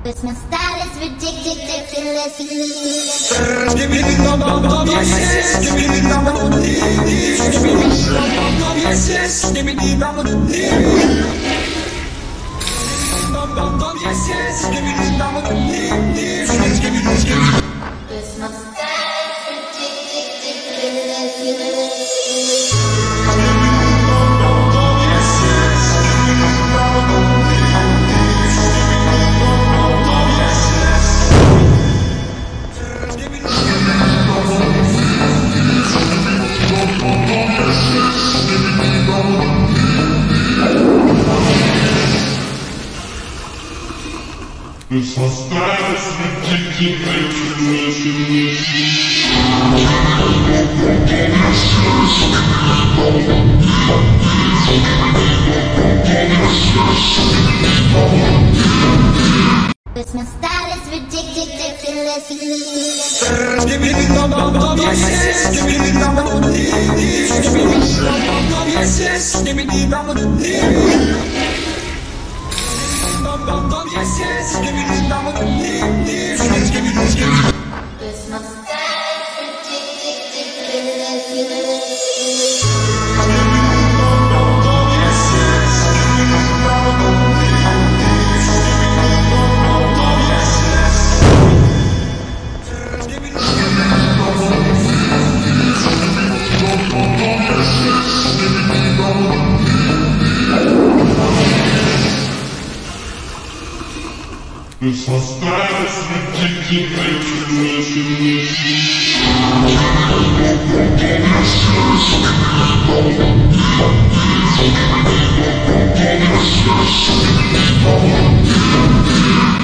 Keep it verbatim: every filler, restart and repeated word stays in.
Cause my style is ridiculous. Give me the number, number, yes, yes. Give me the number, give me the number, yes, yes. Give me the number, number, yes, yes. Give me the number, give me the number. Cause my style is ridiculous. It's my style, it's ridiculous. Cause my style is ridiculous. Give me the number, yes, yes. Give me the number, give me the number, yes, yes. Give me the number, yes, yes. Give me the number, give me the number. Cause my style is ridiculous. It's my style, it's ridiculous.